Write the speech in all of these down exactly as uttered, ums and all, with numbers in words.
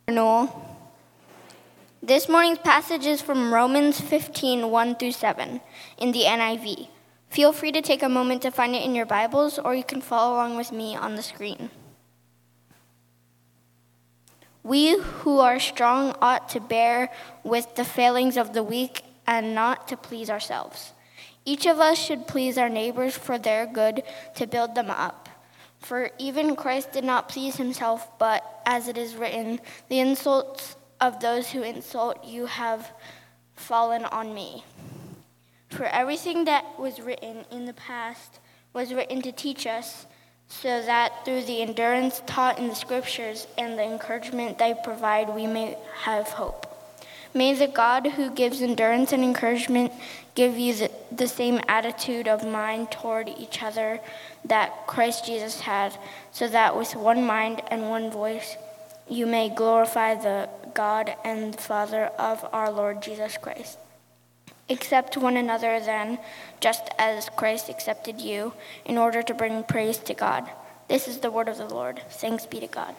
Renewal. This morning's passage is from Romans fifteen, one through seven in the N I V. Feel free to take a moment to find it in your Bibles, or you can follow along with me on the screen. We who are strong ought to bear with the failings of the weak and not to please ourselves. Each of us should please our neighbors for their good, to build them up. For even Christ did not please himself, but as it is written, the insults of those who insult you have fallen on me. For everything that was written in the past was written to teach us, so that through the endurance taught in the scriptures and the encouragement they provide, we may have hope. May the God who gives endurance and encouragement give you the, the same attitude of mind toward each other that Christ Jesus had, so that with one mind and one voice you may glorify the God and Father of our Lord Jesus Christ. Accept one another then, just as Christ accepted you, in order to bring praise to God. This is the word of the Lord. Thanks be to God.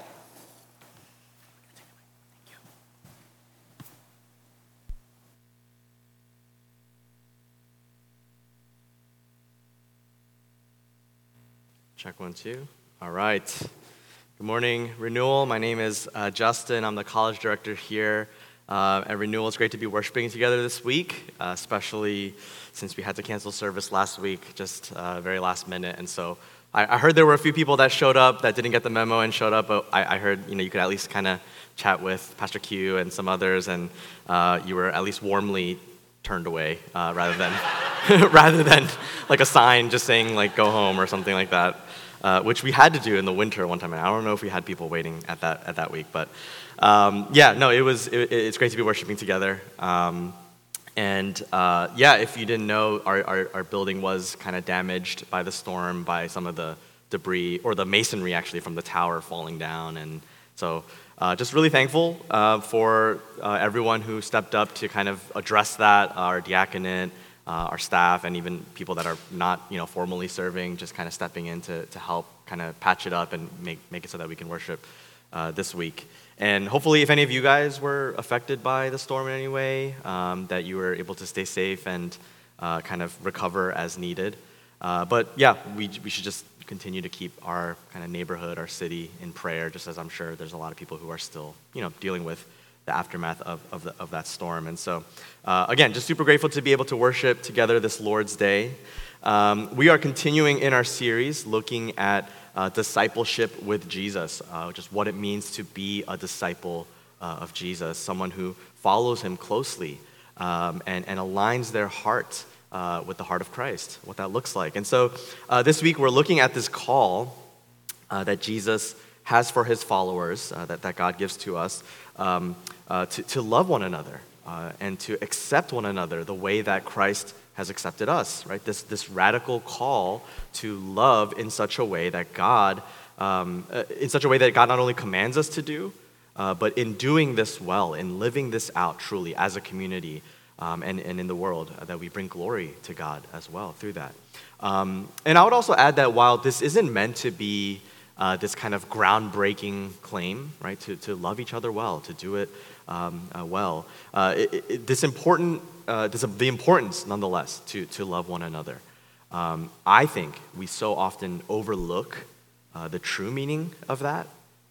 Check one, two. All right. Good morning, Renewal. My name is uh, Justin. I'm the college director here uh, at Renewal. It's great to be worshiping together this week, uh, especially since we had to cancel service last week, just uh, very last minute. And so I, I heard there were a few people that showed up that didn't get the memo and showed up, but I, I heard you know you could at least kind of chat with Pastor Q and some others, and uh, you were at least warmly turned away uh, rather than rather than like a sign just saying like go home or something like that. Uh, which we had to do in the winter one time. And I don't know if we had people waiting at that at that week, but um, yeah, no, it was. It, it's great to be worshiping together. Um, and uh, yeah, if you didn't know, our our, our building was kind of damaged by the storm, by some of the debris or the masonry actually from the tower falling down, and so uh, just really thankful uh, for uh, everyone who stepped up to kind of address that. Our diaconate. Uh, our staff, and even people that are not, you know, formally serving, just kind of stepping in to, to help kind of patch it up and make, make it so that we can worship uh, this week. And hopefully, if any of you guys were affected by the storm in any way, um, that you were able to stay safe and uh, kind of recover as needed. Uh, but yeah, we we should just continue to keep our kind of neighborhood, our city in prayer, just as I'm sure there's a lot of people who are still, you know, dealing with the aftermath of of, the, of that storm. And so, uh, again, just super grateful to be able to worship together this Lord's Day. Um, we are continuing in our series looking at uh, discipleship with Jesus, uh, which is what it means to be a disciple uh, of Jesus, someone who follows him closely um, and, and aligns their heart uh, with the heart of Christ, what that looks like. And so uh, this week we're looking at this call uh, that Jesus has for his followers, uh, that, that God gives to us, um, uh, to, to love one another uh, and to accept one another the way that Christ has accepted us, right? This, this radical call to love in such a way that God, um, uh, in such a way that God not only commands us to do, uh, but in doing this well, in living this out truly as a community um, and, and in the world, uh, that we bring glory to God as well through that. Um, and I would also add that while this isn't meant to be Uh, this kind of groundbreaking claim, right, to, to love each other well, to do it um, uh, well. Uh, it, it, this important, uh, this, uh, the importance, nonetheless, to, to love one another. Um, I think we so often overlook uh, the true meaning of that.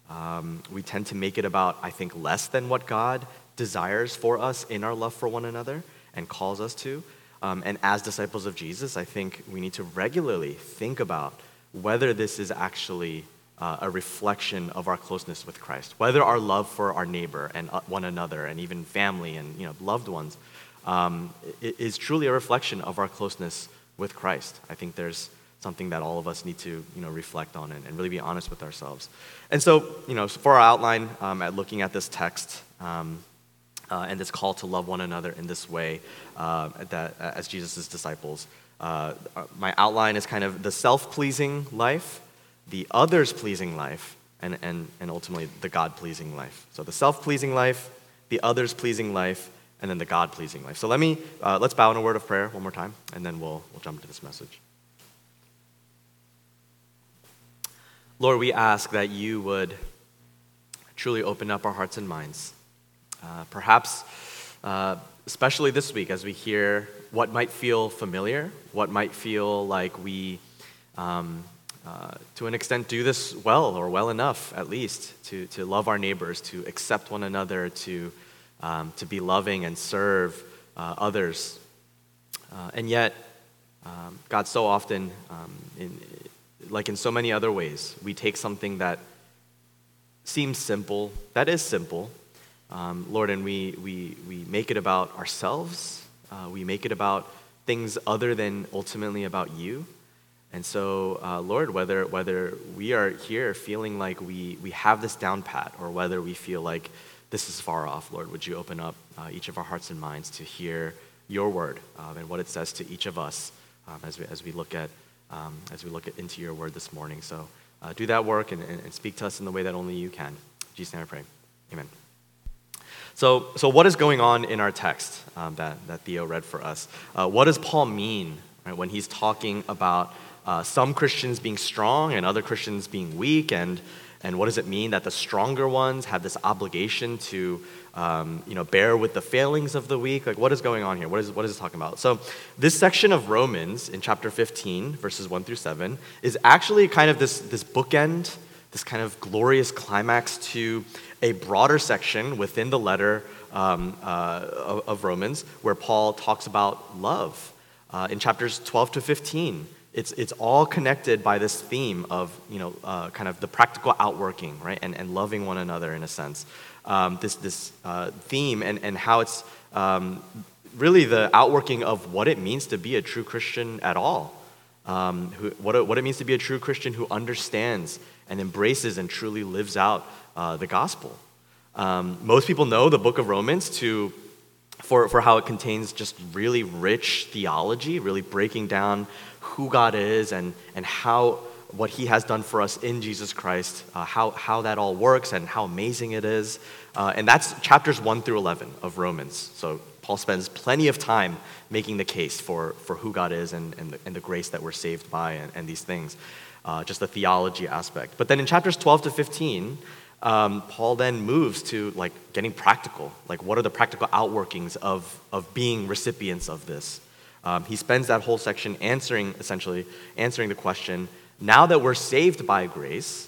Um, we tend to make it about, I think, less than what God desires for us in our love for one another and calls us to. Um, and as disciples of Jesus, I think we need to regularly think about whether this is actually Uh, a reflection of our closeness with Christ, whether our love for our neighbor and uh, one another and even family and you know loved ones um, is truly a reflection of our closeness with Christ. I think there's something that all of us need to you know reflect on and, and really be honest with ourselves. And so you know for our outline um, at looking at this text um, uh, and this call to love one another in this way uh, that as Jesus' disciples, uh, my outline is kind of the self-pleasing life, the others-pleasing life, and, and, and ultimately the God-pleasing life. So the self-pleasing life, the others-pleasing life, and then the God-pleasing life. So let me, uh, let's bow in a word of prayer one more time, and then we'll, we'll jump into this message. Lord, we ask that you would truly open up our hearts and minds. Uh, perhaps, uh, especially this week, as we hear what might feel familiar, what might feel like we, um, uh, to an extent, do this well or well enough, at least, to, to love our neighbors, to accept one another, to, um, to be loving and serve uh, others. Uh, and yet, um, God so often, um, in, like in so many other ways, we take something that seems simple, that is simple, um, Lord, and we, we, we make it about ourselves. Uh, we make it about things other than ultimately about you. And so, uh, Lord, whether whether we are here feeling like we, we have this down pat, or whether we feel like this is far off, Lord, would you open up uh, each of our hearts and minds to hear your word um, and what it says to each of us um, as we as we look at um, as we look at, into your word this morning. So uh, do that work and, and, and speak to us in the way that only you can. In Jesus' name I pray. Amen. So, so what is going on in our text um, that, that Theo read for us? Uh, what does Paul mean, right, when he's talking about uh, some Christians being strong and other Christians being weak? And, and what does it mean that the stronger ones have this obligation to um, you know, bear with the failings of the weak? Like, what is going on here? What is, what is it talking about? So this section of Romans in chapter fifteen, verses one through seven, is actually kind of this, this bookend, this kind of glorious climax to a broader section within the letter um, uh, of, of Romans, where Paul talks about love. Uh, in chapters twelve to fifteen, it's it's all connected by this theme of, you know, uh, kind of the practical outworking, right, and and loving one another in a sense. Um, this this uh, theme and and how it's um, really the outworking of what it means to be a true Christian at all. Um, who, what it, what it means to be a true Christian who understands and embraces and truly lives out uh, the gospel. Um, most people know the book of Romans to for, for how it contains just really rich theology, really breaking down who God is and, and how what he has done for us in Jesus Christ, uh, how, how that all works and how amazing it is. Uh, and that's chapters one through eleven of Romans. So Paul spends plenty of time making the case for, for who God is and, and, the, and the grace that we're saved by and, and these things, uh, just the theology aspect. But then in chapters twelve to fifteen, um, Paul then moves to like getting practical. Like, what are the practical outworkings of, of being recipients of this? Um, he spends that whole section answering, essentially, answering the question, now that we're saved by grace,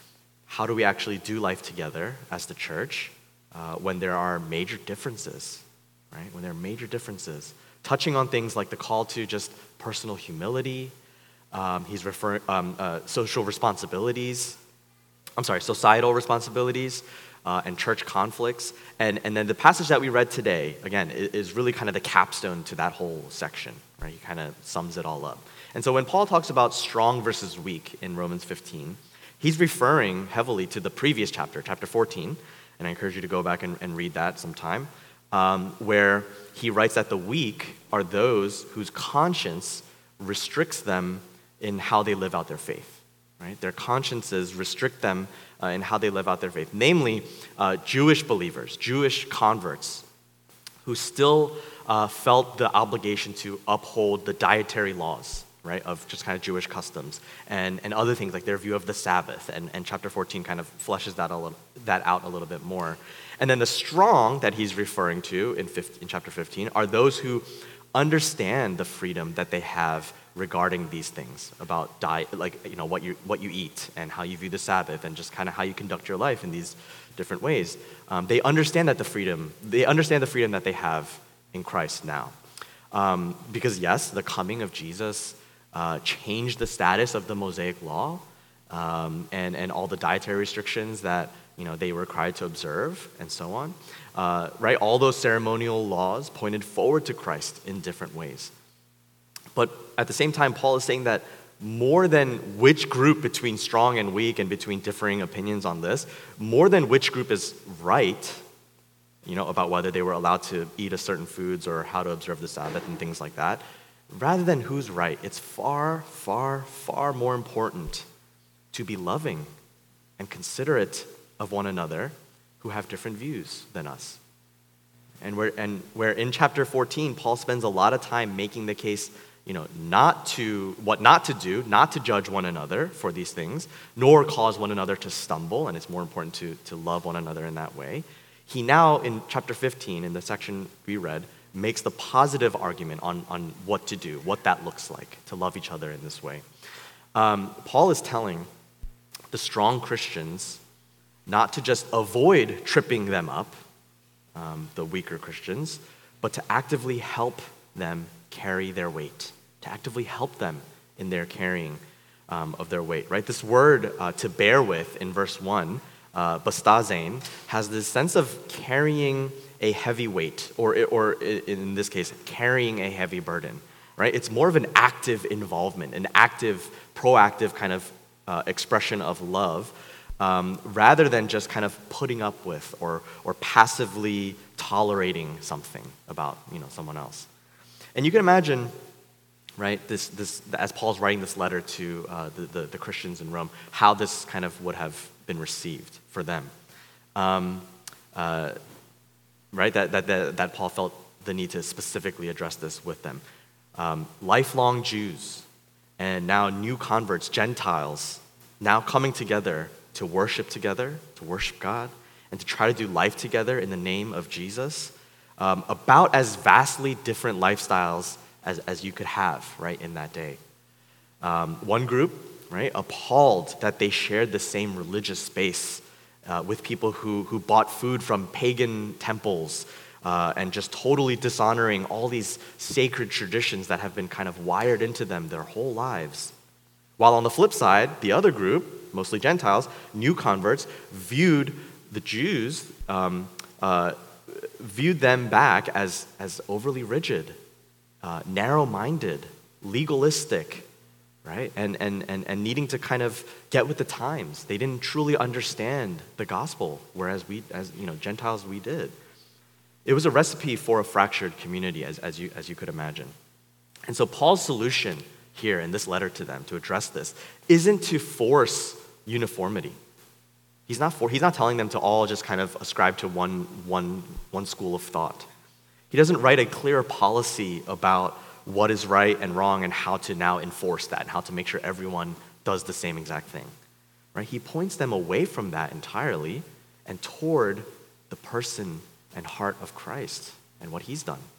how do we actually do life together as the church uh, when there are major differences, right? When there are major differences. Touching on things like the call to just personal humility, um, he's referring, um, uh, social responsibilities, I'm sorry, societal responsibilities, uh, and church conflicts. And, and then the passage that we read today, again, is, is really kind of the capstone to that whole section, right? He kind of sums it all up. And so when Paul talks about strong versus weak in Romans fifteen, he's referring heavily to the previous chapter, chapter fourteen, and I encourage you to go back and, and read that sometime, um, where he writes that the weak are those whose conscience restricts them in how they live out their faith, right? Their consciences restrict them uh, in how they live out their faith, namely uh, Jewish believers, Jewish converts, who still uh, felt the obligation to uphold the dietary laws, right, of just kind of Jewish customs and, and other things like their view of the Sabbath. And, and chapter fourteen kind of fleshes that, a little, that out a little bit more. And then the strong that he's referring to in, fifteen, in chapter fifteen are those who understand the freedom that they have regarding these things about diet, like, you know, what you what you eat and how you view the Sabbath and just kind of how you conduct your life in these different ways. Um, they understand that the freedom, they understand the freedom that they have in Christ now. Um, because yes, the coming of Jesus uh, changed the status of the Mosaic law um, and, and all the dietary restrictions that, you know, they were required to observe and so on. Uh, right, all those ceremonial laws pointed forward to Christ in different ways. But at the same time, Paul is saying that more than which group between strong and weak and between differing opinions on this, more than which group is right, you know, about whether they were allowed to eat a certain foods or how to observe the Sabbath and things like that, rather than who's right, it's far, far, far more important to be loving and considerate of one another who have different views than us. And where, and where in chapter fourteen, Paul spends a lot of time making the case, you know, not to, what not to do, not to judge one another for these things, nor cause one another to stumble, and it's more important to, to love one another in that way. He now, in chapter fifteen, in the section we read, makes the positive argument on, on what to do, what that looks like, to love each other in this way. Um, Paul is telling the strong Christians not to just avoid tripping them up, um, the weaker Christians, but to actively help them carry their weight, to actively help them in their carrying um, of their weight, right? This word uh, to bear with in verse one, uh, bastazein, has this sense of carrying a heavy weight, or, or in this case, carrying a heavy burden, right? It's more of an active involvement, an active, proactive kind of uh, expression of love, um, rather than just kind of putting up with or, or passively tolerating something about, you know, someone else. And you can imagine, right, this, this as Paul's writing this letter to uh, the, the, the Christians in Rome, how this kind of would have been received for them. Um, uh, right, that, that, that, that Paul felt the need to specifically address this with them. Um, lifelong Jews and now new converts, Gentiles, now coming together to worship together, to worship God, and to try to do life together in the name of Jesus. Um, about as vastly different lifestyles as, as you could have, right, in that day. Um, one group, right, appalled that they shared the same religious space uh, with people who, who bought food from pagan temples uh, and just totally dishonoring all these sacred traditions that have been kind of wired into them their whole lives. While on the flip side, the other group, mostly Gentiles, new converts, viewed the Jews um, uh, viewed them back as, as overly rigid, uh, narrow-minded, legalistic, right? And, and, and, and needing to kind of get with the times. They didn't truly understand the gospel, whereas we, as you know, Gentiles, we did. It was a recipe for a fractured community, as, as, you, as you could imagine. And so Paul's solution here in this letter to them to address this isn't to force uniformity. He's not for, he's not telling them to all just kind of ascribe to one, one, one school of thought. He doesn't write a clear policy about what is right and wrong and how to now enforce that and how to make sure everyone does the same exact thing. Right? He points them away from that entirely and toward the person and heart of Christ and what he's done.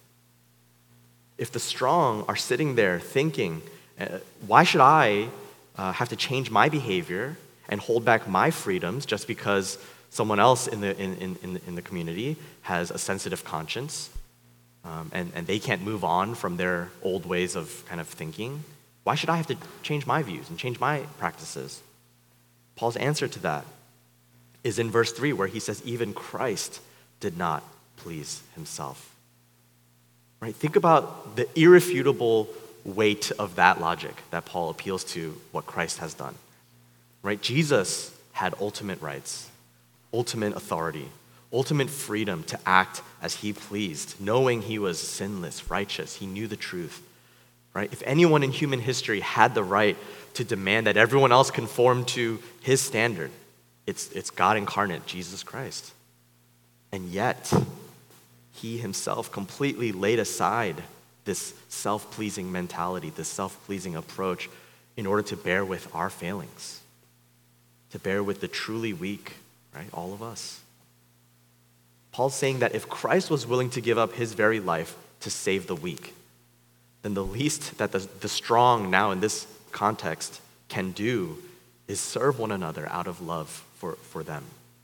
If the strong are sitting there thinking, uh, why should I uh, have to change my behavior and hold back my freedoms just because someone else in the in, in, in, in the community has a sensitive conscience, um, and, and they can't move on from their old ways of kind of thinking? Why should I have to change my views and change my practices? Paul's answer to that is in verse three, where he says, even Christ did not please himself. Right? Think about the irrefutable weight of that logic that Paul appeals to what Christ has done. Right? Jesus had ultimate rights, ultimate authority, ultimate freedom to act as he pleased, knowing he was sinless, righteous. He knew the truth. Right? If anyone in human history had the right to demand that everyone else conform to his standard, it's, it's God incarnate, Jesus Christ. And yet, he himself completely laid aside this self-pleasing mentality, this self-pleasing approach in order to bear with our failings, to bear with the truly weak, right? All of us. Paul's saying that if Christ was willing to give up his very life to save the weak, then the least that the, the strong now in this context can do is serve one another out of love for, for them.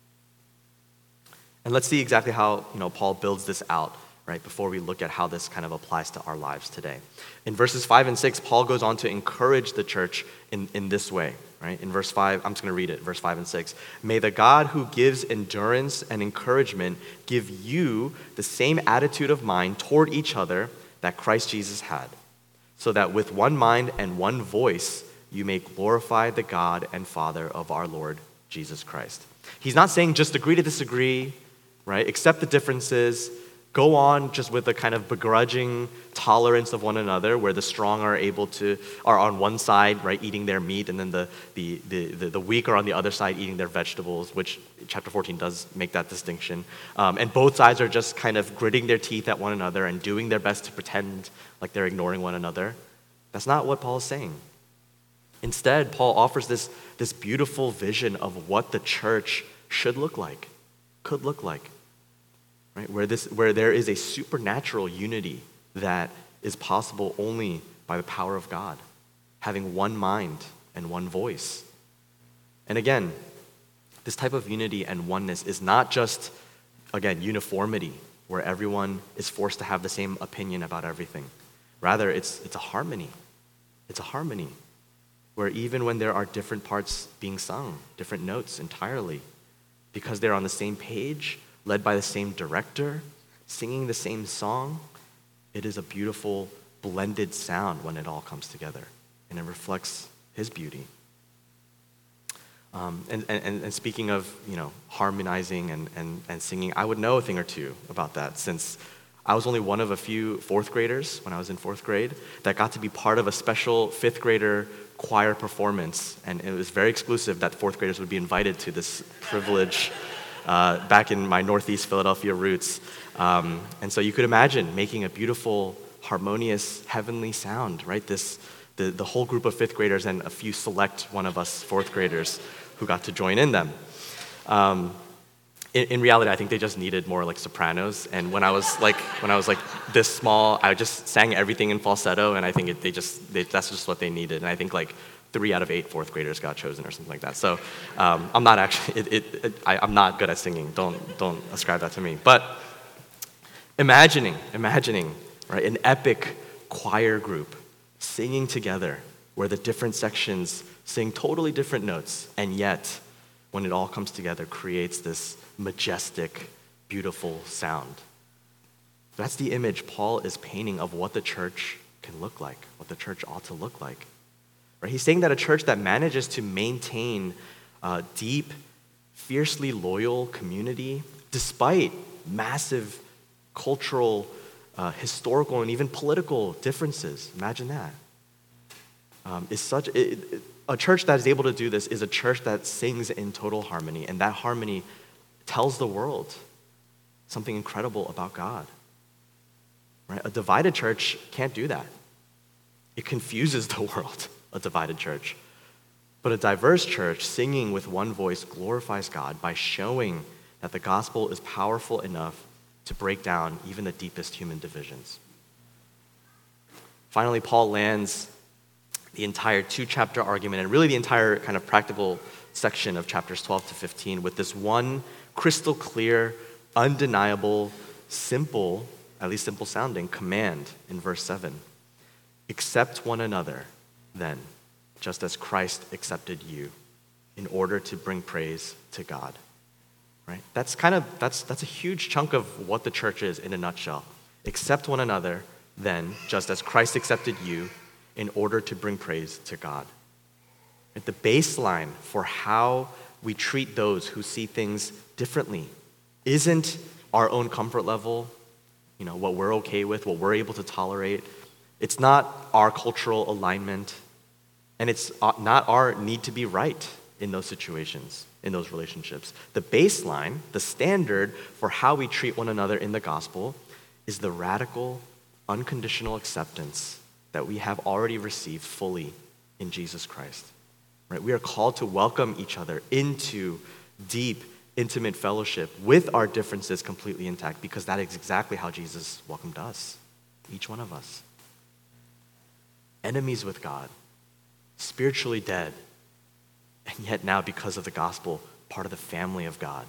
And let's see exactly how, you know, Paul builds this out, right, before we look at how this kind of applies to our lives today. In verses five and six, Paul goes on to encourage the church in, in this way, right? In verse five, I'm just going to read it, verse five and six. May the God who gives endurance and encouragement give you the same attitude of mind toward each other that Christ Jesus had, so that with one mind and one voice you may glorify the God and Father of our Lord Jesus Christ. He's not saying just agree to disagree, right? Accept the differences. Go on just with a kind of begrudging tolerance of one another, where the strong are able to are on one side, right, eating their meat, and then the the the, the, the weak are on the other side eating their vegetables, which chapter fourteen does make that distinction. Um, and both sides are just kind of gritting their teeth at one another and doing their best to pretend like they're ignoring one another. That's not what Paul is saying. Instead, Paul offers this, this beautiful vision of what the church should look like, could look like, right? Where, this, where there is a supernatural unity that is possible only by the power of God, having one mind and one voice. And again, this type of unity and oneness is not just, again, uniformity, where everyone is forced to have the same opinion about everything. Rather, it's, it's a harmony. It's a harmony where even when there are different parts being sung, different notes entirely, because they're on the same page, led by the same director, singing the same song, it is a beautiful blended sound when it all comes together, and it reflects his beauty. Um, and, and, and speaking of, you know, harmonizing and, and, and singing, I would know a thing or two about that, since I was only one of a few fourth graders when I was in fourth grade that got to be part of a special fifth grader choir performance, and it was very exclusive that fourth graders would be invited to this privilege uh, back in my Northeast Philadelphia roots. Um, and so you could imagine making a beautiful, harmonious, heavenly sound, right? This the, the whole group of fifth graders and a few select one of us fourth graders who got to join in them. Um, in, in reality, I think they just needed more like sopranos. And when I was like when I was like this small, I just sang everything in falsetto, and I think it, they just they, that's just what they needed. And I think like three out of eight fourth graders got chosen or something like that. So um, I'm not actually it, it, it, I, I'm not good at singing. Don't don't ascribe that to me. But imagining imagining right an epic choir group singing together, where the different sections sing totally different notes, and yet, when it all comes together, creates this majestic, beautiful sound. That's the image Paul is painting of what the church can look like, what the church ought to look like. Right? He's saying that a church that manages to maintain a deep, fiercely loyal community, despite massive cultural, uh, historical, and even political differences, imagine that, um, is such... It, it, A church that is able to do this is a church that sings in total harmony, and that harmony tells the world something incredible about God. Right? A divided church can't do that. It confuses the world, a divided church. But a diverse church singing with one voice glorifies God by showing that the gospel is powerful enough to break down even the deepest human divisions. Finally, Paul lands the entire two-chapter argument, and really the entire kind of practical section of chapters twelve to fifteen with this one crystal clear, undeniable, simple, at least simple sounding, command in verse seven. Accept one another, then, just as Christ accepted you, in order to bring praise to God. Right? That's kind of, that's, that's a huge chunk of what the church is in a nutshell. Accept one another, then, just as Christ accepted you, in order to bring praise to God. The baseline for how we treat those who see things differently isn't our own comfort level, you know, what we're okay with, what we're able to tolerate. It's not our cultural alignment, and it's not our need to be right in those situations, in those relationships. The baseline, the standard for how we treat one another in the gospel is the radical, unconditional acceptance that we have already received fully in Jesus Christ. Right? We are called to welcome each other into deep, intimate fellowship with our differences completely intact, because that is exactly how Jesus welcomed us, each one of us. Enemies with God, spiritually dead, and yet now, because of the gospel, part of the family of God.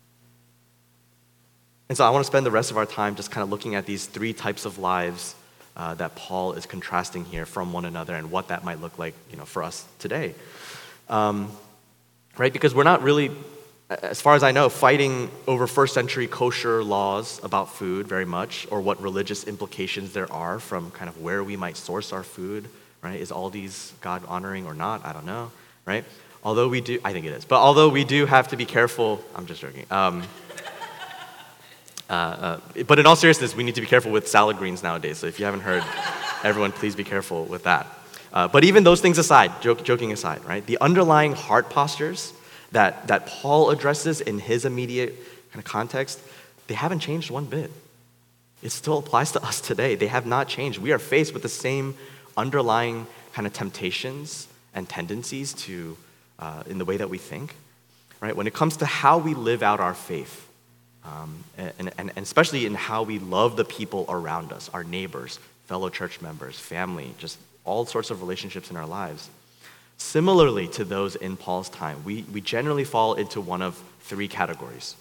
And so I want to spend the rest of our time just kind of looking at these three types of lives Uh, that Paul is contrasting here from one another, and what that might look like, you know, for us today, um, right? Because we're not really, as far as I know, fighting over first century kosher laws about food very much, or what religious implications there are from kind of where we might source our food, right? Is all these God honoring or not? I don't know, right? Although we do, I think it is, but although we do have to be careful, I'm just joking. Um, Uh, uh, but in all seriousness, we need to be careful with salad greens nowadays. So if you haven't heard, everyone, please be careful with that. Uh, but even those things aside, joke, joking aside, right? The underlying heart postures that, that Paul addresses in his immediate kind of context, they haven't changed one bit. It still applies to us today. They have not changed. We are faced with the same underlying kind of temptations and tendencies to uh, in the way that we think, right? When it comes to how we live out our faith, um, and, and, and especially in how we love the people around us, our neighbors, fellow church members, family, just all sorts of relationships in our lives. Similarly to those in Paul's time, we, we generally fall into one of three categories: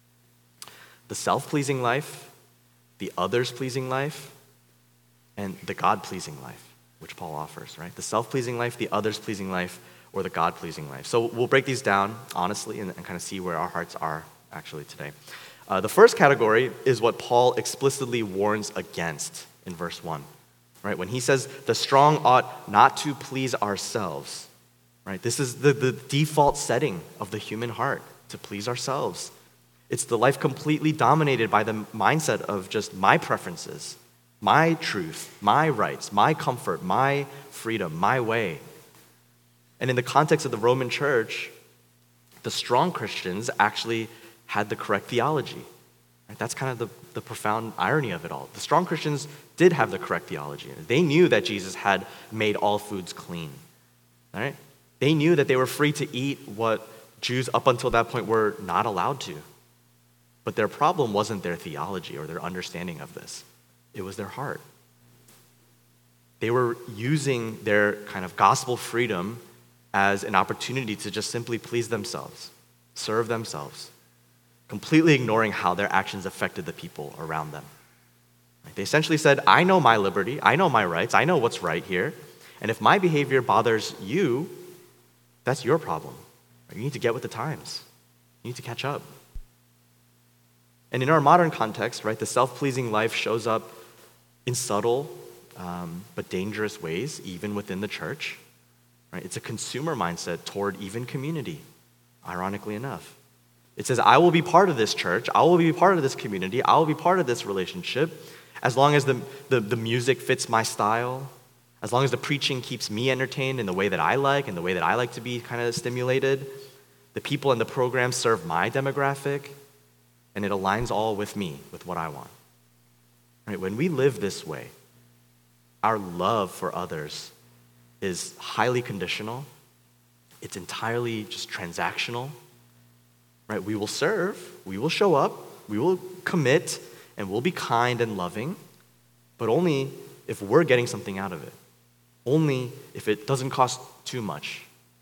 the self-pleasing life, the others-pleasing life, and the God-pleasing life, which Paul offers, right? The self-pleasing life, the others-pleasing life, or the God-pleasing life. So we'll break these down honestly and, and kind of see where our hearts are actually today. Uh, the first category is what Paul explicitly warns against in verse one, right? When he says the strong ought not to please ourselves, right? This is the, the default setting of the human heart, to please ourselves. It's the life completely dominated by the mindset of just my preferences, my truth, my rights, my comfort, my freedom, my way. And in the context of the Roman church, the strong Christians actually had the correct theology. Right? That's kind of the, the profound irony of it all. The strong Christians did have the correct theology. They knew that Jesus had made all foods clean. Right? They knew that they were free to eat what Jews up until that point were not allowed to. But their problem wasn't their theology or their understanding of this. It was their heart. They were using their kind of gospel freedom as an opportunity to just simply please themselves, serve themselves, completely ignoring how their actions affected the people around them. They essentially said, I know my liberty, I know my rights, I know what's right here, and if my behavior bothers you, that's your problem. You need to get with the times. You need to catch up. And in our modern context, right, the self-pleasing life shows up in subtle um, but dangerous ways, even within the church. Right? It's a consumer mindset toward even community, ironically enough. It says, I will be part of this church, I will be part of this community, I will be part of this relationship, as long as the, the, the music fits my style, as long as the preaching keeps me entertained in the way that I like, and the way that I like to be kind of stimulated. The people in the program serve my demographic, and it aligns all with me, with what I want. Right? When we live this way, our love for others is highly conditional. It's entirely just transactional. Right? We will serve, we will show up, we will commit, and we'll be kind and loving, but only if we're getting something out of it. Only if it doesn't cost too much.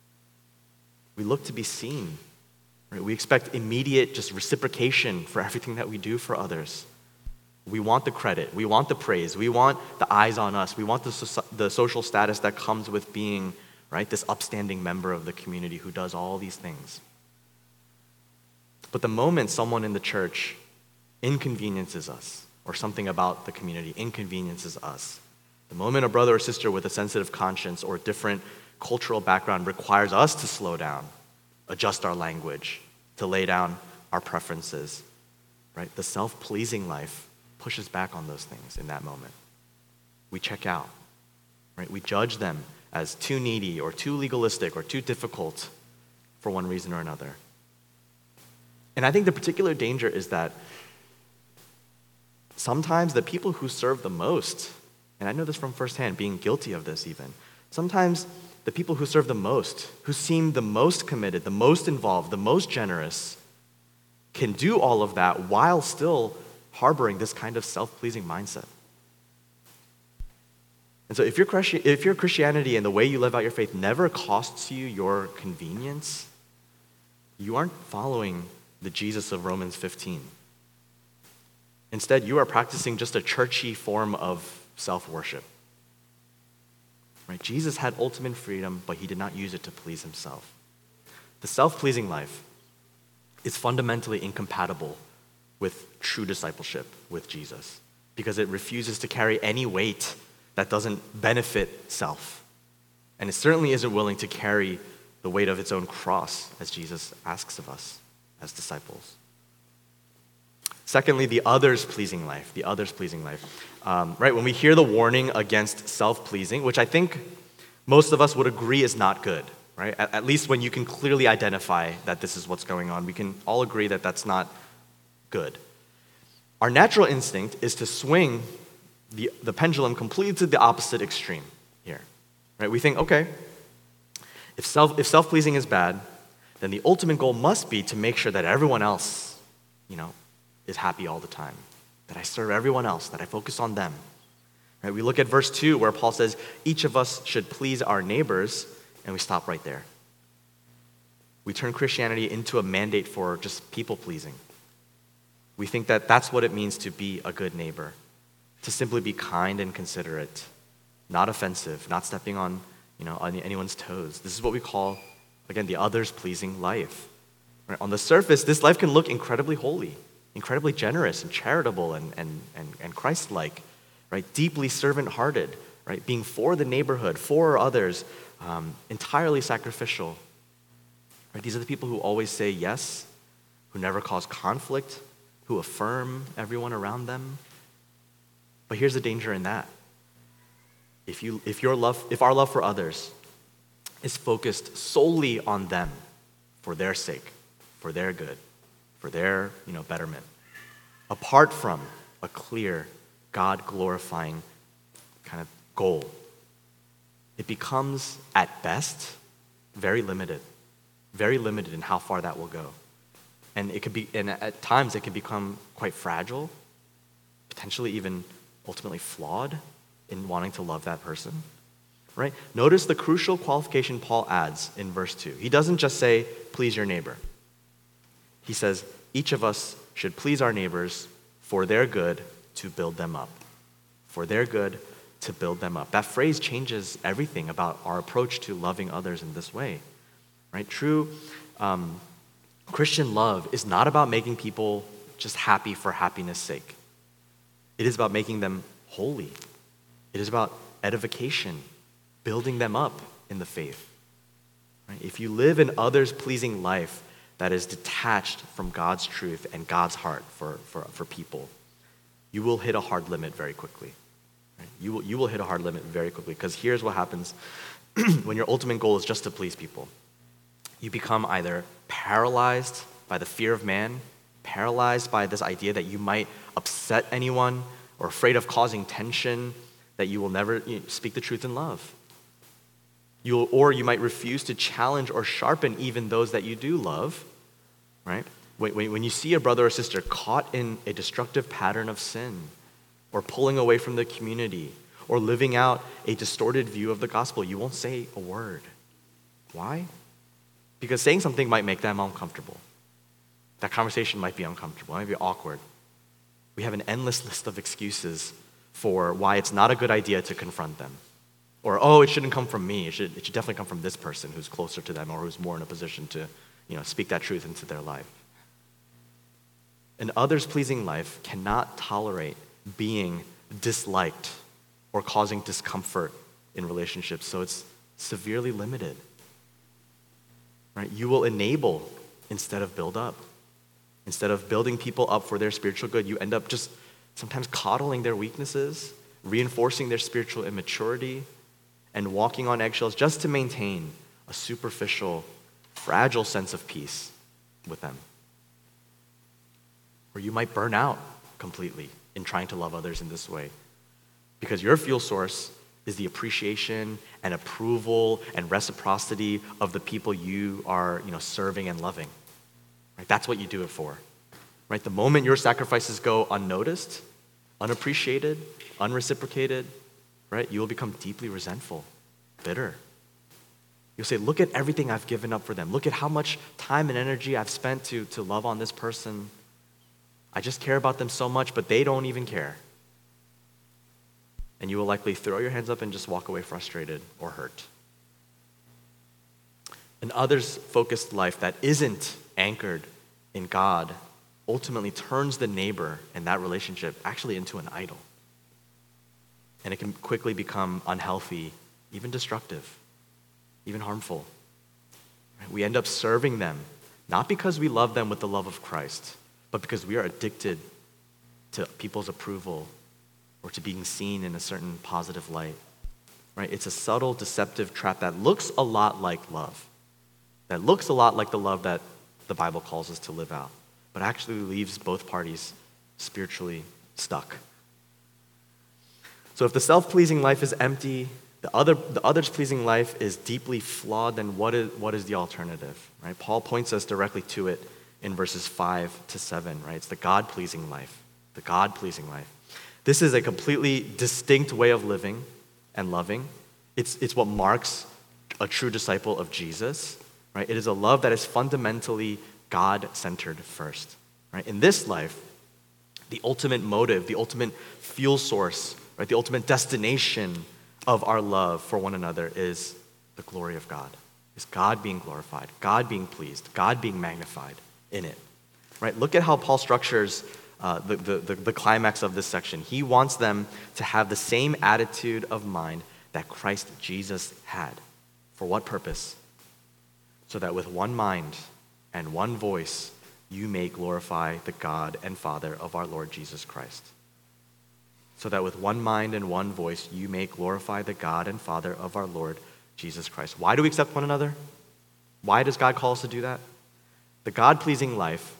We look to be seen. Right? We expect immediate just reciprocation for everything that we do for others. We want the credit. We want the praise. We want the eyes on us. We want the, so- the social status that comes with being, right, this upstanding member of the community who does all these things. But the moment someone in the church inconveniences us, or something about the community inconveniences us, the moment a brother or sister with a sensitive conscience or a different cultural background requires us to slow down, adjust our language, to lay down our preferences, right? The self-pleasing life pushes back on those things in that moment. We check out, right? We judge them as too needy or too legalistic or too difficult for one reason or another. And I think the particular danger is that sometimes the people who serve the most, and I know this from firsthand, being guilty of this even, sometimes the people who serve the most, who seem the most committed, the most involved, the most generous, can do all of that while still harboring this kind of self-pleasing mindset. And so if your, if your Christianity and the way you live out your faith never costs you your convenience, you aren't following the Jesus of Romans fifteen. Instead, you are practicing just a churchy form of self-worship. Right? Jesus had ultimate freedom, but he did not use it to please himself. The self-pleasing life is fundamentally incompatible with true discipleship with Jesus because it refuses to carry any weight that doesn't benefit self. And it certainly isn't willing to carry the weight of its own cross as Jesus asks of us as disciples. Secondly, the others-pleasing life, the others-pleasing life. Um, right, when we hear the warning against self-pleasing, which I think most of us would agree is not good, right? At, at least when you can clearly identify that this is what's going on, we can all agree that that's not good. Our natural instinct is to swing the, the pendulum completely to the opposite extreme here. right? We think, okay, if self if self-pleasing is bad, then the ultimate goal must be to make sure that everyone else, you know, is happy all the time, that I serve everyone else, that I focus on them. Right? We look at verse two where Paul says, each of us should please our neighbors, and we stop right there. We turn Christianity into a mandate for just people-pleasing. We think that that's what it means to be a good neighbor, to simply be kind and considerate, not offensive, not stepping on, you know, on anyone's toes. This is what we call, again, the others-pleasing life. Right? On the surface, this life can look incredibly holy, incredibly generous and charitable and, and, and, and Christ-like, right? Deeply servant-hearted, right? Being for the neighborhood, for others, um, entirely sacrificial. Right? These are the people who always say yes, who never cause conflict, who affirm everyone around them. But here's the danger in that. If you, if your love, if our love for others is focused solely on them, for their sake, for their good, for their, you know, betterment, apart from a clear, God-glorifying kind of goal, it becomes, at best, very limited, very limited in how far that will go. And it could be, and at times it can become quite fragile, potentially even ultimately flawed in wanting to love that person, right? Notice the crucial qualification Paul adds in verse two. He doesn't just say, please your neighbor. He says, each of us should please our neighbors for their good to build them up. For their good to build them up. That phrase changes everything about our approach to loving others in this way, right? True um, Christian love is not about making people just happy for happiness' sake. It is about making them holy. It is about edification, building them up in the faith. Right? If you live an others-pleasing life that is detached from God's truth and God's heart for, for, for people, you will hit a hard limit very quickly. Right? You will, you will hit a hard limit very quickly, because here's what happens when your ultimate goal is just to please people. You become either paralyzed by the fear of man, paralyzed by this idea that you might upset anyone, or afraid of causing tension, that you will never you know, speak the truth in love. You'll, or you might refuse to challenge or sharpen even those that you do love, right? When, when you see a brother or sister caught in a destructive pattern of sin, or pulling away from the community, or living out a distorted view of the gospel, you won't say a word. Why? Because saying something might make them uncomfortable. That conversation might be uncomfortable, it might be awkward. We have an endless list of excuses for why it's not a good idea to confront them. Or, oh, it shouldn't come from me. It should, it should definitely come from this person who's closer to them or who's more in a position to, you know, speak that truth into their life. An others-pleasing life cannot tolerate being disliked or causing discomfort in relationships, so it's severely limited. Right? You will enable instead of build up. Instead of building people up for their spiritual good, you end up just sometimes coddling their weaknesses, reinforcing their spiritual immaturity, and walking on eggshells just to maintain a superficial, fragile sense of peace with them. Or you might burn out completely in trying to love others in this way, because your fuel source is the appreciation and approval and reciprocity of the people you are, you know, serving and loving. Right? That's what you do it for. Right? The moment your sacrifices go unnoticed, unappreciated, unreciprocated, right, you will become deeply resentful, bitter. You'll say, look at everything I've given up for them. Look at how much time and energy I've spent to, to love on this person. I just care about them so much, but they don't even care. And you will likely throw your hands up and just walk away frustrated or hurt. An others-focused life that isn't anchored in God ultimately turns the neighbor and that relationship actually into an idol. And it can quickly become unhealthy, even destructive, even harmful. We end up serving them, not because we love them with the love of Christ, but because we are addicted to people's approval or to being seen in a certain positive light. Right? It's a subtle, deceptive trap that looks a lot like love, that looks a lot like the love that the Bible calls us to live out, but actually leaves both parties spiritually stuck. So if the self-pleasing life is empty, The other, the others-pleasing life is deeply flawed, then what is, what is the alternative, right? Paul points us directly to it in verses five to seven, right? It's the God-pleasing life, the God-pleasing life. This is a completely distinct way of living and loving. It's, it's what marks a true disciple of Jesus, right? It is a love that is fundamentally God-centered first, right? In this life, the ultimate motive, the ultimate fuel source, right? The ultimate destination of our love for one another is the glory of God. Is God being glorified, God being pleased, God being magnified in it, right? Look at how Paul structures uh, the, the, the, the climax of this section. He wants them to have the same attitude of mind that Christ Jesus had. For what purpose? So that with one mind and one voice, you may glorify the God and Father of our Lord Jesus Christ. So that with one mind and one voice, you may glorify the God and Father of our Lord Jesus Christ. Why do we accept one another? Why does God call us to do that? The God-pleasing life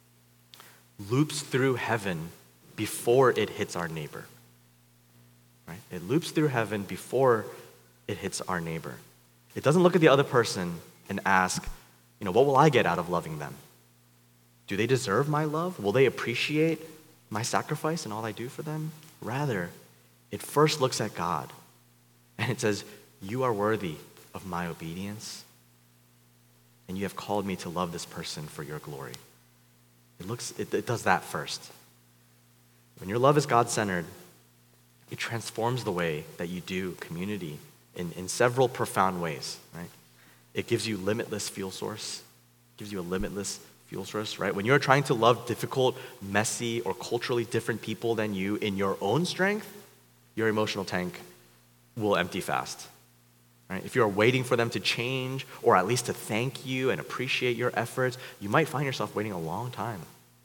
loops through heaven before it hits our neighbor. Right? It loops through heaven before it hits our neighbor. It doesn't look at the other person and ask, you know, what will I get out of loving them? Do they deserve my love? Will they appreciate my sacrifice and all I do for them? Rather, it first looks at God and it says, you are worthy of my obedience and you have called me to love this person for your glory. It looks, it, it does that first. When your love is God-centered, it transforms the way that you do community in, in several profound ways, right? It gives you limitless fuel source, gives you a limitless fuel source, right? When you're trying to love difficult, messy, or culturally different people than you in your own strength, your emotional tank will empty fast, right? If you're waiting for them to change, or at least to thank you and appreciate your efforts, you might find yourself waiting a long time.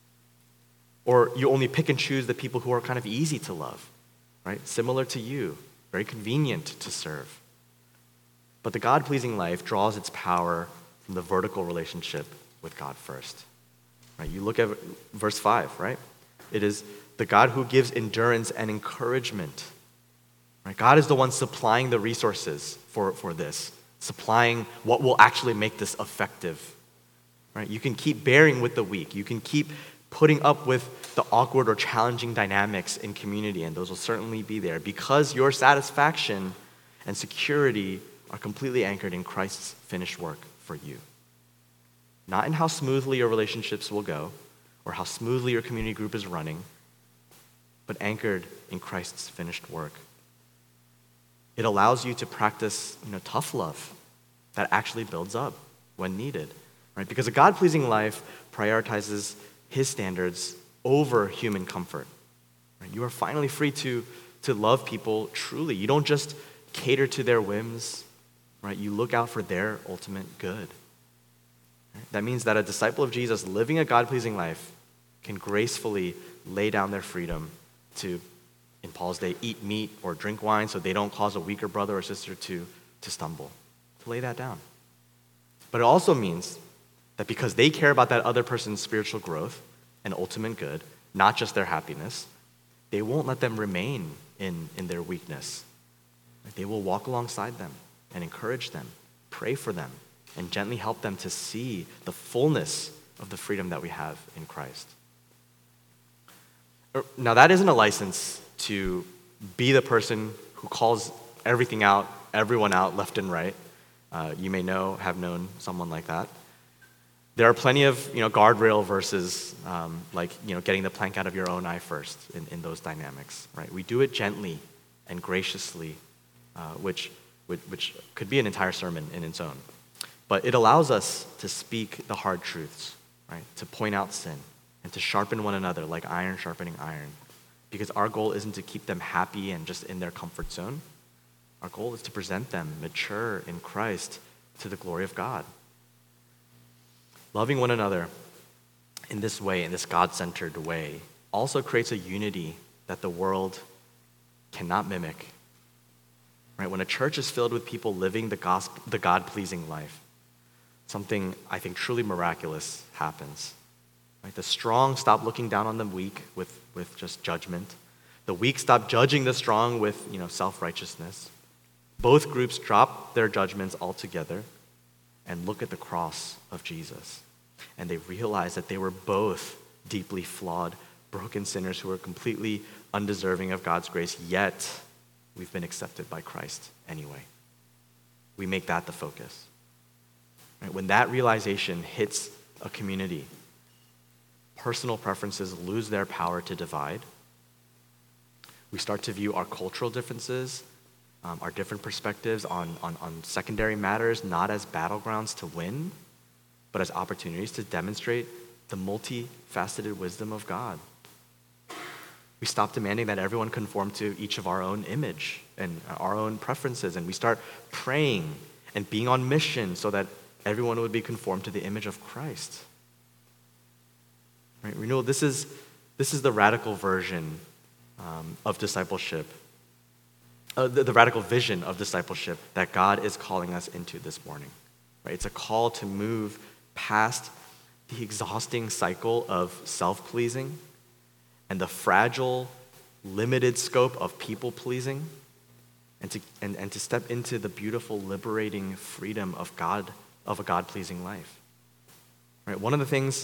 Or you only pick and choose the people who are kind of easy to love, right? Similar to you, very convenient to serve. But the God-pleasing life draws its power from the vertical relationship with God first. Right? You look at verse five, right? It is the God who gives endurance and encouragement. Right? God is the one supplying the resources for, for this, supplying what will actually make this effective. Right? You can keep bearing with the weak. You can keep putting up with the awkward or challenging dynamics in community, and those will certainly be there because your satisfaction and security are completely anchored in Christ's finished work for you. Not in how smoothly your relationships will go or how smoothly your community group is running, but anchored in Christ's finished work. It allows you to practice, you know, tough love that actually builds up when needed, right? Because a God-pleasing life prioritizes his standards over human comfort. Right? You are finally free to, to love people truly. You don't just cater to their whims, right? You look out for their ultimate good. Right? That means that a disciple of Jesus living a God-pleasing life can gracefully lay down their freedom to, in Paul's day, eat meat or drink wine so they don't cause a weaker brother or sister to, to stumble, to lay that down. But it also means that because they care about that other person's spiritual growth and ultimate good, not just their happiness, they won't let them remain in, in their weakness. They will walk alongside them and encourage them, pray for them, and gently help them to see the fullness of the freedom that we have in Christ. Now, that isn't a license to be the person who calls everything out, everyone out, left and right. Uh, you may know, have known someone like that. There are plenty of, you know, guardrail verses, um, like, you know, getting the plank out of your own eye first in, in those dynamics, right? We do it gently and graciously, uh, which, which which could be an entire sermon in its own. But it allows us to speak the hard truths, right? To point out sin and to sharpen one another like iron sharpening iron. Because our goal isn't to keep them happy and just in their comfort zone. Our goal is to present them mature in Christ to the glory of God. Loving one another in this way, in this God-centered way, also creates a unity that the world cannot mimic. Right? When a church is filled with people living the gospel, the God-pleasing life, something I think truly miraculous happens. Right? The strong stop looking down on the weak with, with just judgment. The weak stop judging the strong with, you know, self-righteousness. Both groups drop their judgments altogether and look at the cross of Jesus. And they realize that they were both deeply flawed, broken sinners who were completely undeserving of God's grace, yet we've been accepted by Christ anyway. We make that the focus. Right? When that realization hits a community, personal preferences lose their power to divide. We start to view our cultural differences, um, our different perspectives on, on, on secondary matters, not as battlegrounds to win, but as opportunities to demonstrate the multifaceted wisdom of God. We stop demanding that everyone conform to each of our own image and our own preferences, and we start praying and being on mission so that everyone would be conformed to the image of Christ. Right? Renewal, this is, this is the radical version um, of discipleship, uh, the, the radical vision of discipleship that God is calling us into this morning. Right? It's a call to move past the exhausting cycle of self-pleasing and the fragile, limited scope of people-pleasing, and to, and, and to step into the beautiful, liberating freedom of God, of a God-pleasing life. Right? One of the things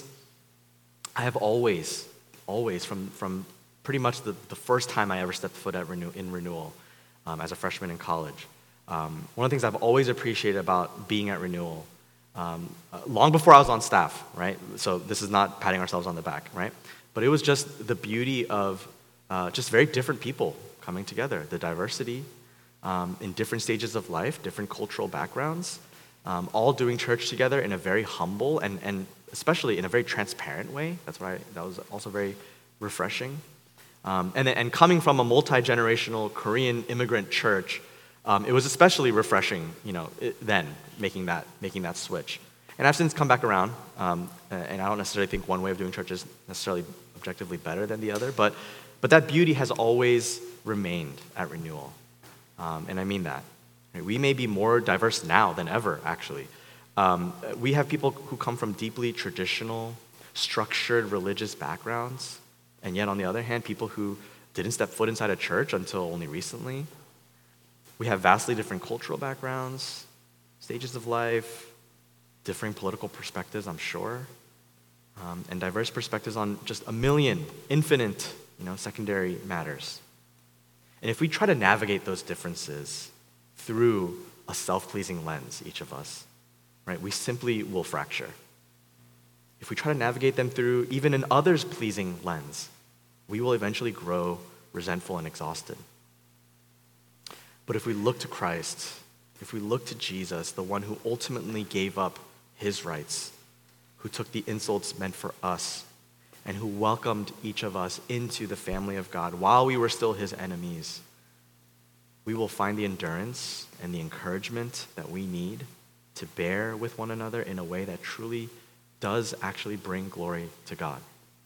I have always, always, from, from pretty much the, the first time I ever stepped foot at Renew, in Renewal um, as a freshman in college, um, one of the things I've always appreciated about being at Renewal, um, uh, long before I was on staff, right? So this is not patting ourselves on the back, right? But it was just the beauty of uh, just very different people coming together, the diversity um, in different stages of life, different cultural backgrounds, um, all doing church together in a very humble and, and especially in a very transparent way. That's why that was also very refreshing. Um, and, and coming from a multi-generational Korean immigrant church, um, it was especially refreshing, you know, it, then making that making that switch. And I've since come back around, um, and I don't necessarily think one way of doing church is necessarily objectively better than the other, but but that beauty has always remained at Renewal, um, and I mean that. We may be more diverse now than ever, actually. Um, we have people who come from deeply traditional, structured religious backgrounds, and yet on the other hand, people who didn't step foot inside a church until only recently. We have vastly different cultural backgrounds, stages of life, differing political perspectives, I'm sure, um, and diverse perspectives on just a million, infinite, you know, secondary matters. And if we try to navigate those differences through a self-pleasing lens, each of us, right, we simply will fracture. If we try to navigate them through even an others-pleasing lens, we will eventually grow resentful and exhausted. But if we look to Christ, if we look to Jesus, the one who ultimately gave up his rights, who took the insults meant for us, and who welcomed each of us into the family of God while we were still his enemies, we will find the endurance and the encouragement that we need to bear with one another in a way that truly does actually bring glory to God.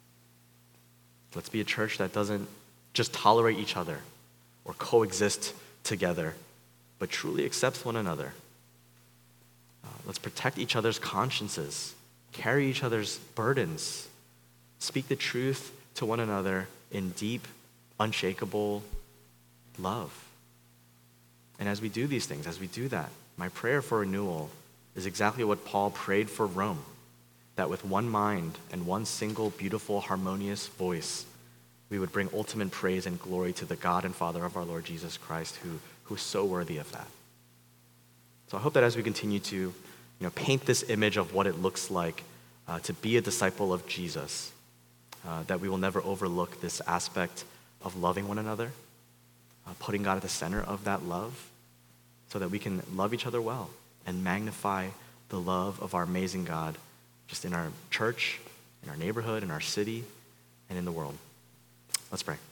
Let's be a church that doesn't just tolerate each other or coexist together, but truly accepts one another. Uh, let's protect each other's consciences, carry each other's burdens, speak the truth to one another in deep, unshakable love. And as we do these things, as we do that, my prayer for Renewal is exactly what Paul prayed for Rome, that with one mind and one single, beautiful, harmonious voice, we would bring ultimate praise and glory to the God and Father of our Lord Jesus Christ, who, who is so worthy of that. So I hope that as we continue to you know, paint this image of what it looks like uh, to be a disciple of Jesus, uh, that we will never overlook this aspect of loving one another, uh, putting God at the center of that love, so that we can love each other well and magnify the love of our amazing God just in our church, in our neighborhood, in our city, and in the world. Let's pray.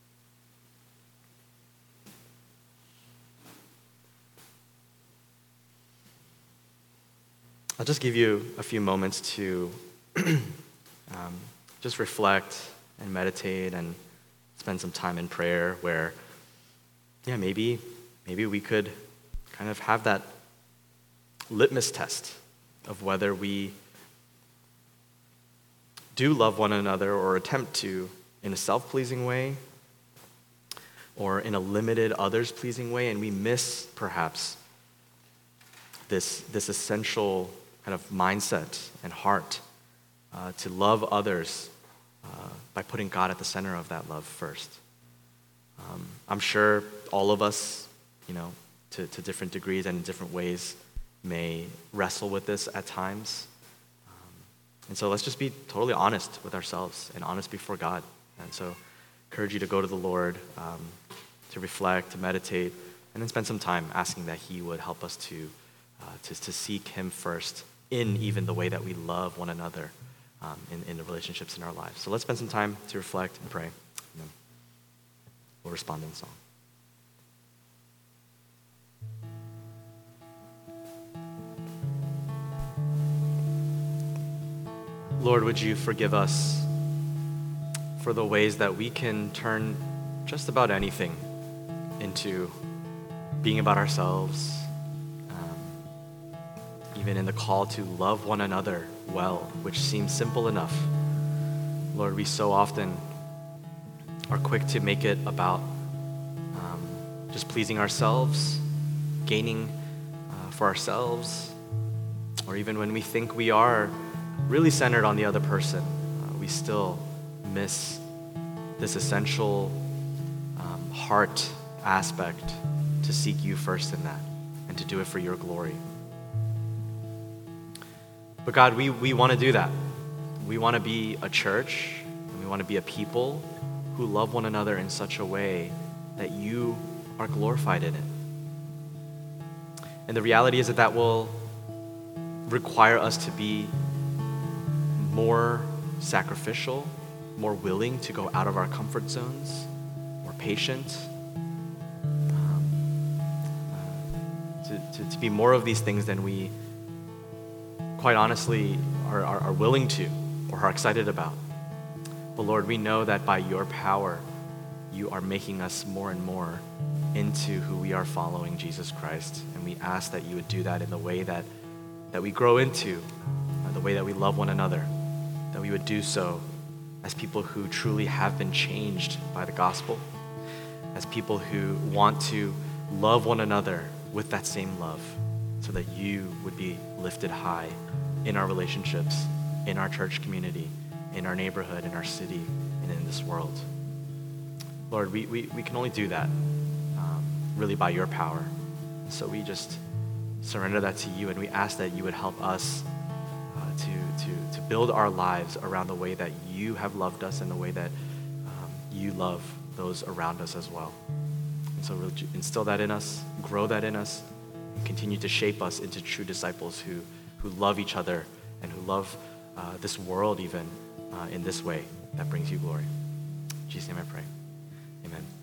I'll just give you a few moments to um, just reflect and meditate and spend some time in prayer where, yeah, maybe, maybe we could kind of have that litmus test of whether we do love one another or attempt to in a self-pleasing way, or in a limited, others-pleasing way, and we miss, perhaps, this, this essential kind of mindset and heart uh, to love others uh, by putting God at the center of that love first. Um, I'm sure all of us, you know, to, to different degrees and in different ways, may wrestle with this at times. Um, and so let's just be totally honest with ourselves and honest before God. And so I encourage you to go to the Lord, um, to reflect, to meditate, and then spend some time asking that he would help us to, uh, to, to seek him first in even the way that we love one another um, in, in the relationships in our lives. So let's spend some time to reflect and pray. And then we'll respond in song. Lord, would you forgive us for the ways that we can turn just about anything into being about ourselves, um, even in the call to love one another well, which seems simple enough. Lord, we so often are quick to make it about um, just pleasing ourselves, gaining uh, for ourselves, or even when we think we are really centered on the other person, uh, we still miss this essential um, heart aspect to seek you first in that and to do it for your glory. But God, we, we want to do that. We want to be a church, and we want to be a people who love one another in such a way that you are glorified in it. And the reality is that that will require us to be more sacrificial, more willing to go out of our comfort zones, more patient, um, uh, to, to, to be more of these things than we quite honestly are, are, are willing to or are excited about. But Lord, we know that by your power, you are making us more and more into who we are following Jesus Christ. And we ask that you would do that in the way that, that we grow into, uh, the way that we love one another, that we would do so as people who truly have been changed by the gospel, as people who want to love one another with that same love, so that you would be lifted high in our relationships, in our church community, in our neighborhood, in our city, and in this world. Lord, we, we, we can only do that um, really by your power. So we just surrender that to you, and we ask that you would help us uh, to, to, to build our lives around the way that you have loved us and the way that um, you love those around us as well. And so really instill that in us, grow that in us, and continue to shape us into true disciples who, who love each other and who love uh, this world even uh, in this way that brings you glory. In Jesus' name I pray. Amen.